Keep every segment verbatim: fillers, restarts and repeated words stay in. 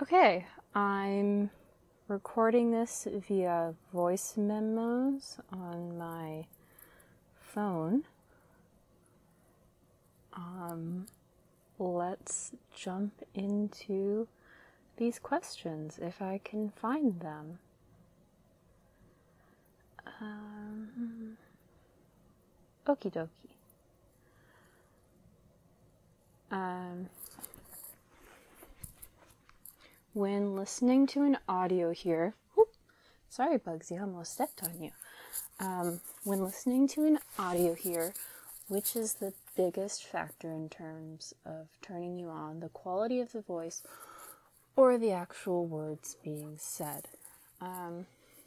Okay, I'm recording this via voice memos on my phone. Um, let's jump into these questions if I can find them. Um, okie dokie. Um, when listening to an audio here, whoop, sorry Bugsy, I almost stepped on you. Um, when listening to an audio here, which is the biggest factor in terms of turning you on, the quality of the voice or the actual words being said? Um,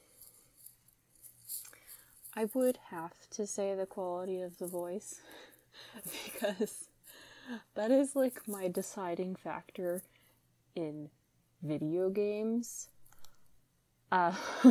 I would have to say the quality of the voice because that is like my deciding factor in video games. Uh,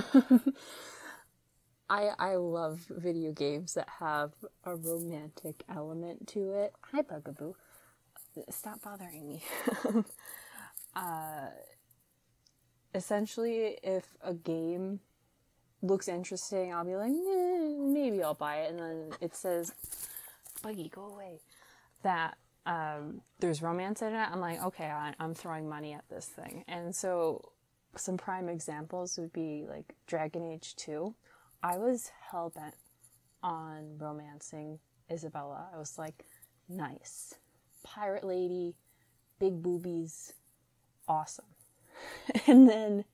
I I love video games that have a romantic element to it. Hi, Bugaboo. Stop bothering me. uh, essentially, if a game looks interesting, I'll be like, eh, maybe I'll buy it. And then it says, Buggy, go away. That um, there's romance in it. I'm like, okay, I, I'm throwing money at this thing. And so some prime examples would be like Dragon Age two. I was hell-bent on romancing Isabella. I was like, nice. Pirate lady, big boobies, awesome. And then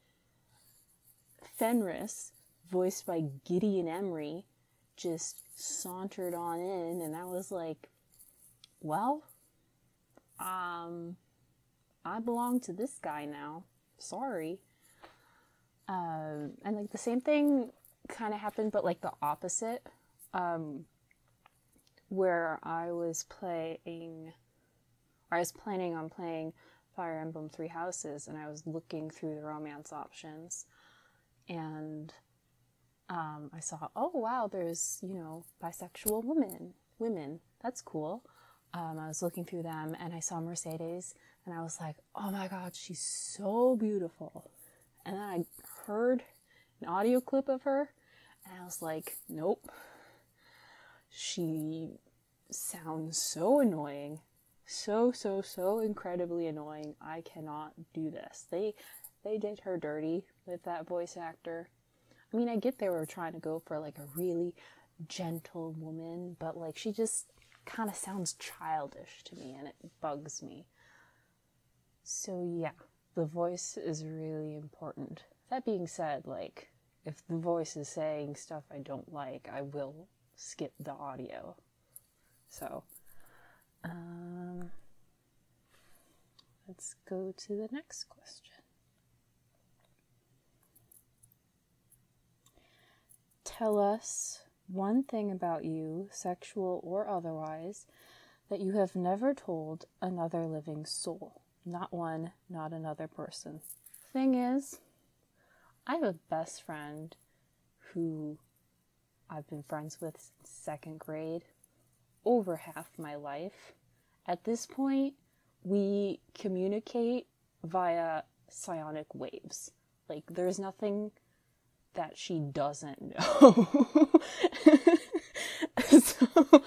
Fenris, voiced by Gideon Emery, just sauntered on in, and I was like, well, um, I belong to this guy now. Sorry. Um, and like the same thing kind of happened, but like the opposite, um, where I was playing, or I was planning on playing Fire Emblem Three Houses, and I was looking through the romance options, and um, I saw, oh wow, there's, you know, bisexual women, women, that's cool. Um, I was looking through them, and I saw Mercedes, and I was like, oh my god, she's so beautiful. And then I heard an audio clip of her, and I was like, nope. She sounds so annoying. So, so, so incredibly annoying. I cannot do this. They, they did her dirty with that voice actor. I mean, I get they were trying to go for like a really gentle woman, but like she just kind of sounds childish to me, and it bugs me. So yeah, the voice is really important. That being said, like, if the voice is saying stuff I don't like, I will skip the audio. So, um, let's go to the next question. Tell us one thing about you, sexual or otherwise, that you have never told another living soul. Not one, not another person. Thing is, I have a best friend who I've been friends with since second grade, over half my life. At this point, we communicate via psionic waves. Like, there's nothing that she doesn't know. So,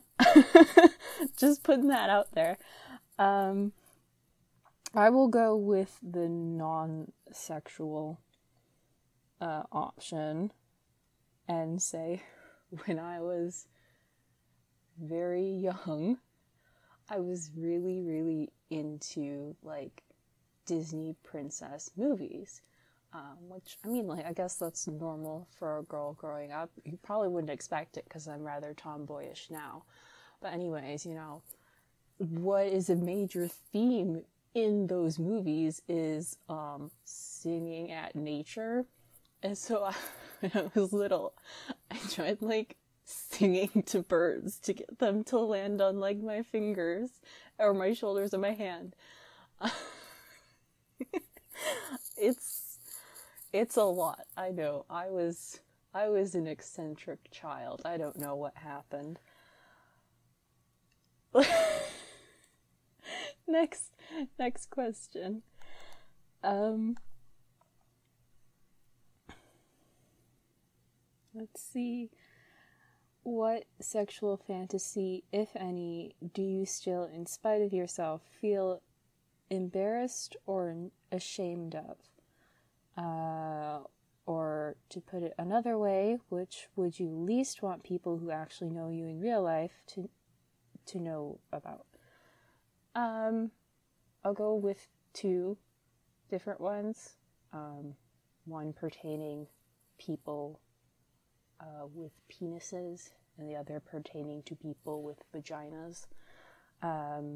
just putting that out there. Um, I will go with the non-sexual uh, option and say when I was very young, I was really, really into like Disney princess movies. Um, which, I mean, like, I guess that's normal for a girl growing up. You probably wouldn't expect it because I'm rather tomboyish now. But anyways, you know, what is a major theme in those movies is um, singing at nature. And so I, when I was little, I tried, like, singing to birds to get them to land on, like, my fingers or my shoulders or my hand. it's It's a lot, I know. I was I was an eccentric child. I don't know what happened. next next question. Um, let's see. What sexual fantasy, if any, do you still, in spite of yourself, feel embarrassed or ashamed of? Uh, or to put it another way, which would you least want people who actually know you in real life to to know about? Um, I'll go with two different ones. Um, one pertaining people uh, with penises, and the other pertaining to people with vaginas. Um,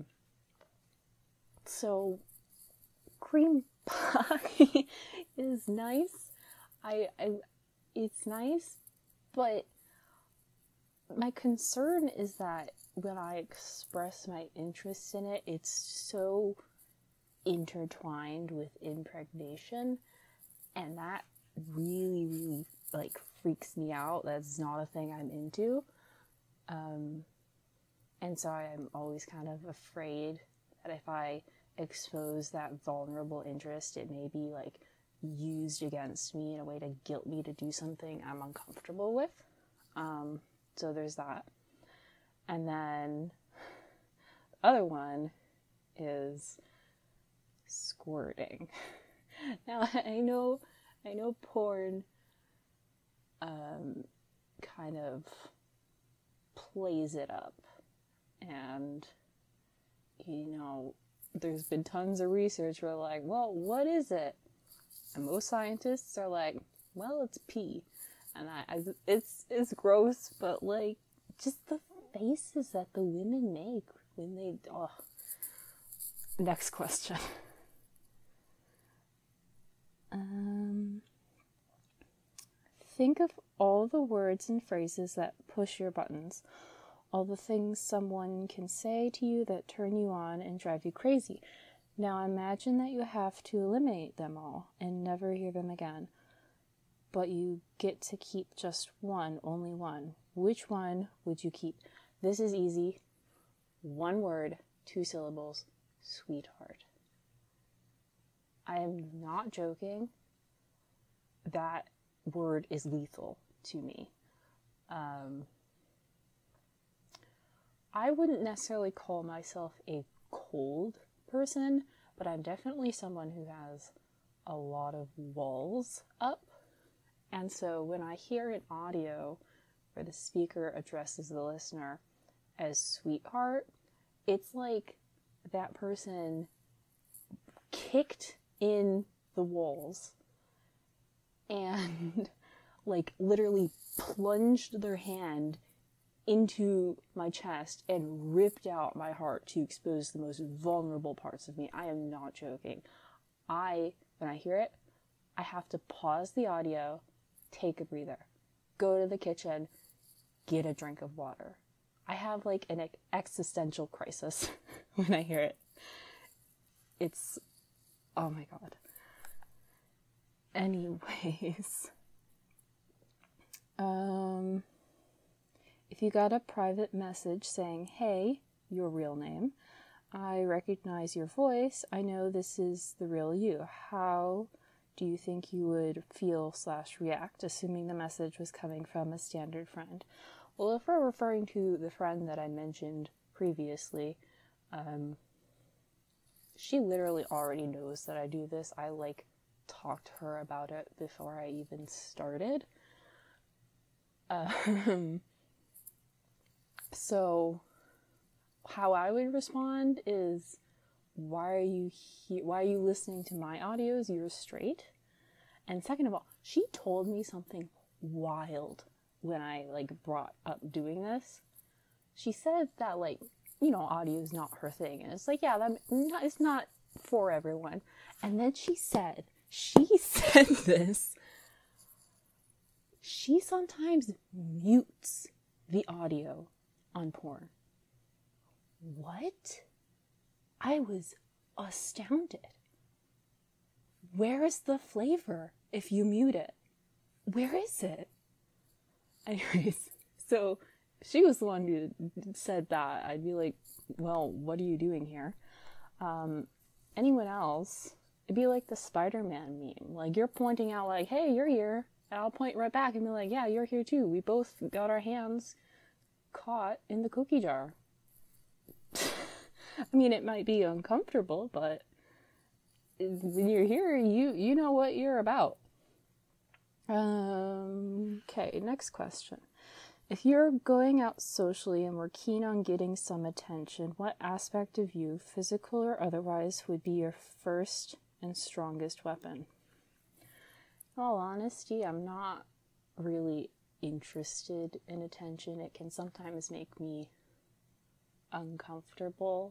so, cream pie is nice. I, I, it's nice, but my concern is that when I express my interest in it, it's so intertwined with impregnation, and that really, really, like, freaks me out. That's not a thing I'm into. Um, and so I'm always kind of afraid that if I expose that vulnerable interest, it may be, like, used against me in a way to guilt me to do something I'm uncomfortable with. Um, so there's that. And then the other one is squirting. Now, I know, I know porn um, kind of plays it up, and, you know, there's been tons of research where, like, well, what is it? And most scientists are like, well, it's pee. And I, I it's, it's gross, but, like, just the faces that the women make when they, oh. Next question. Um, think of all the words and phrases that push your buttons. All the things someone can say to you that turn you on and drive you crazy. Now imagine that you have to eliminate them all and never hear them again. But you get to keep just one, only one. Which one would you keep? This is easy. One word, two syllables, sweetheart. I am not joking. That word is lethal to me. Um, I wouldn't necessarily call myself a cold person, but I'm definitely someone who has a lot of walls up. And so when I hear an audio where the speaker addresses the listener as sweetheart, it's like that person kicked in the walls and like literally plunged their hand into my chest and ripped out my heart to expose the most vulnerable parts of me. I am not joking. I, when I hear it, I have to pause the audio, take a breather, go to the kitchen, get a drink of water. I have like an existential crisis when I hear it. It's, oh my God. Anyways, um, if you got a private message saying, hey, your real name, I recognize your voice, I know this is the real you, how do you think you would feel slash react, assuming the message was coming from a standard friend? Well, if we're referring to the friend that I mentioned previously, um, she literally already knows that I do this. I, like, talked to her about it before I even started. Um, so, how I would respond is, why are you he- why are you listening to my audios? You're straight. And second of all, she told me something wild when I, like, brought up doing this. She said that, like, you know, audio is not her thing. And it's like, yeah, that it's not for everyone. And then she said, she said this, she sometimes mutes the audio on porn. What? I was astounded. Where is the flavor if you mute it? Where is it? Anyways, so she was the one who said that. I'd be like, well, what are you doing here? Um, anyone else It'd be like the Spider-Man meme. Like, you're pointing out, like, hey, you're here. And I'll point right back and be like, yeah, you're here too. We both got our hands caught in the cookie jar. I mean, it might be uncomfortable, but when you're here, you, you know what you're about. Um, okay, next question. If you're going out socially and were keen on getting some attention, what aspect of you, physical or otherwise, would be your first and strongest weapon? In all honesty, I'm not really interested in attention. It can sometimes make me uncomfortable.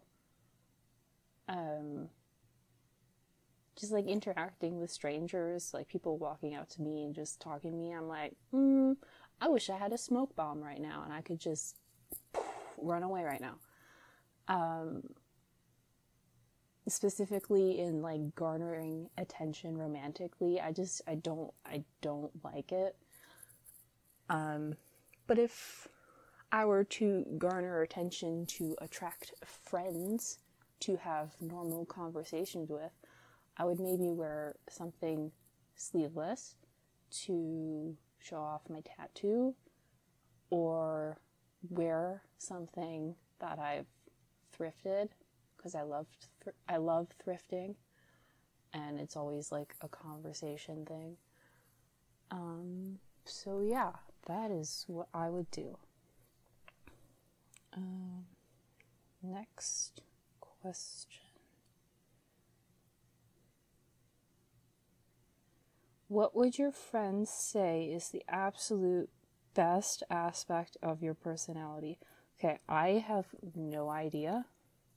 Um, just like interacting with strangers, like people walking out to me and just talking to me, I'm like, hmm, I wish I had a smoke bomb right now and I could just run away right now. Um, specifically in like garnering attention romantically, I just, I don't, I don't like it. Um, but if I were to garner attention to attract friends to have normal conversations with, I would maybe wear something sleeveless to show off my tattoo, or wear something that I've thrifted, because I love thr- I love thrifting, and it's always like a conversation thing. Um, so yeah, that is what I would do. Um, next question. What would your friends say is the absolute best aspect of your personality? Okay, I have no idea.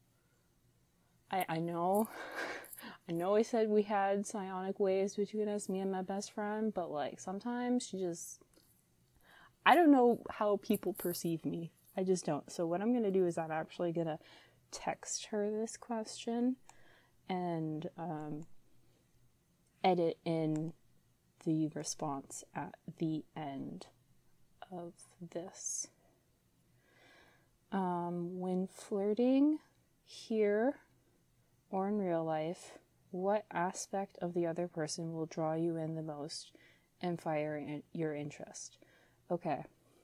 I I know, I know I said we had psionic waves between us, me and my best friend, but like sometimes she just, I don't know how people perceive me. I just don't. So what I'm going to do is I'm actually going to text her this question and um, edit in the response at the end of this. Um, when flirting here or in real life, what aspect of the other person will draw you in the most and fire in your interest? Okay.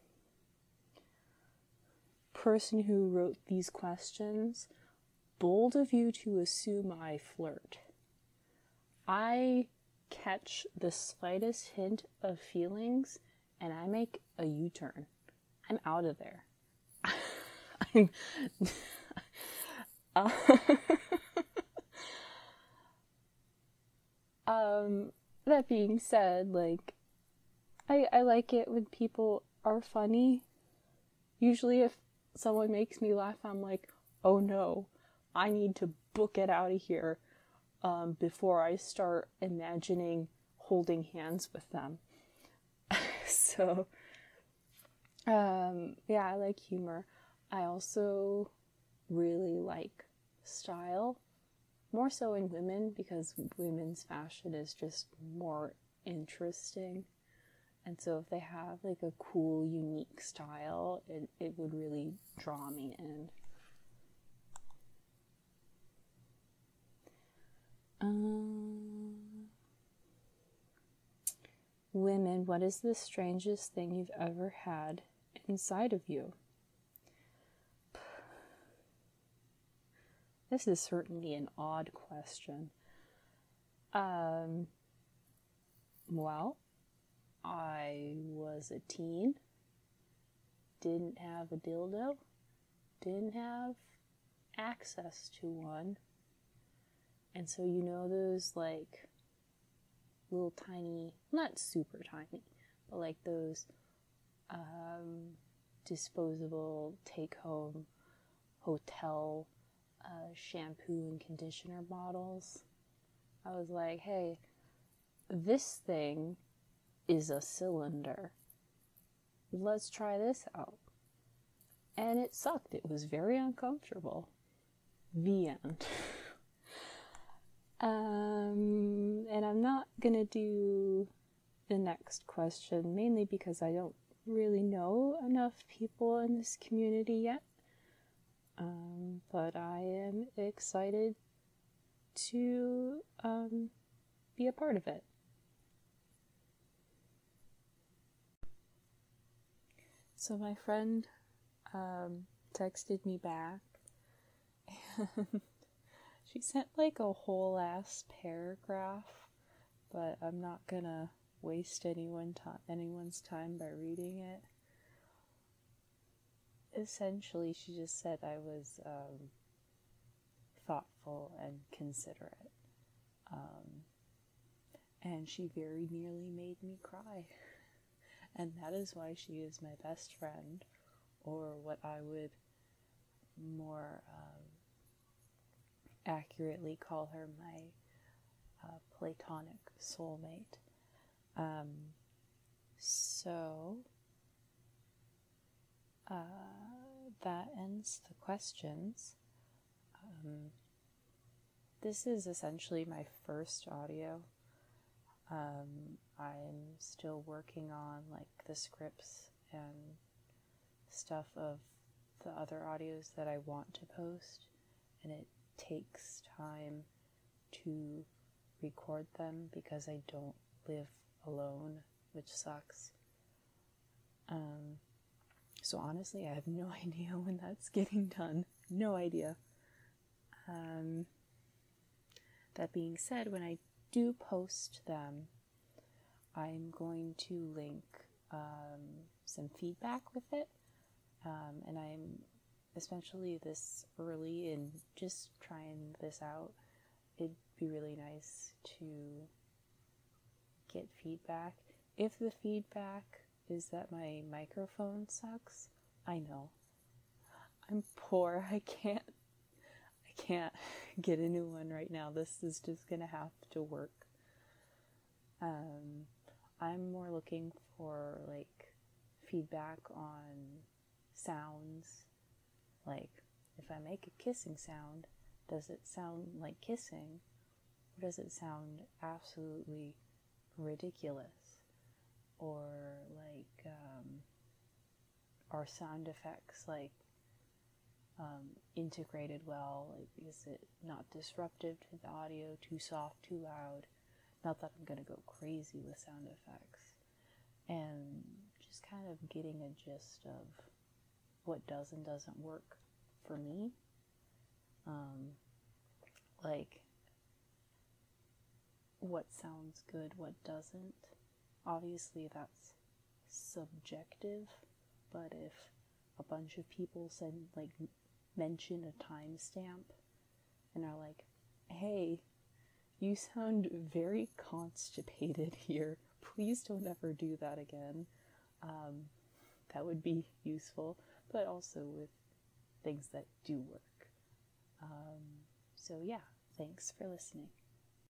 Person who wrote these questions, bold of you to assume I flirt. I catch the slightest hint of feelings and I make a U-turn. I'm out of there. I'm uh, um that being said, like I I like it when people are funny. Usually if someone makes me laugh, I'm like, oh no, I need to book it out of here. Um, before I start imagining holding hands with them. so, um, yeah, I like humor. I also really like style, more so in women, because women's fashion is just more interesting. And so if they have like a cool, unique style, it, it would really draw me in. Um, women, what is the strangest thing you've ever had inside of you? This is certainly an odd question. Um, well, I was a teen, didn't have a dildo, didn't have access to one. And so, you know, those like little tiny, not super tiny, but like those um, disposable take home hotel uh, shampoo and conditioner bottles. I was like, hey, this thing is a cylinder. Let's try this out. And it sucked. It was very uncomfortable. The end. Um, and I'm not gonna do the next question, mainly because I don't really know enough people in this community yet. Um, but I am excited to um, um, be a part of it. So my friend um, texted me back, and she sent like a whole ass paragraph, but I'm not gonna waste anyone to- anyone's time by reading it. Essentially, she just said I was um, thoughtful and considerate. Um, and she very nearly made me cry. And that is why she is my best friend, or what I would more um, accurately call her my uh, platonic soulmate. Um, so, uh, that ends the questions. Um, this is essentially my first audio. Um, I'm still working on like the scripts and stuff of the other audios that I want to post, and it takes time to record them because I don't live alone, which sucks. Um, so honestly, I have no idea when that's getting done. No idea. Um, that being said, when I do post them, I'm going to link um, some feedback with it, um, and I'm especially this early in just trying this out, it'd be really nice to get feedback. If the feedback is that my microphone sucks, I know. I'm poor. I can't I can't get a new one right now. This is just gonna have to work. Um, I'm more looking for like feedback on sounds. Like if I make a kissing sound, does it sound like kissing, or does it sound absolutely ridiculous? Or like um, are sound effects like um, integrated well? Like, is it not disruptive to the audio, too soft, too loud? Not that I'm gonna go crazy with sound effects. And just kind of getting a gist of what does and doesn't work for me. Um, like, what sounds good, what doesn't. Obviously, that's subjective, but if a bunch of people send, like, mention a timestamp and are like, hey, you sound very constipated here. Please don't ever do that again. Um, that would be useful, but also with things that do work. Um, so yeah, thanks for listening.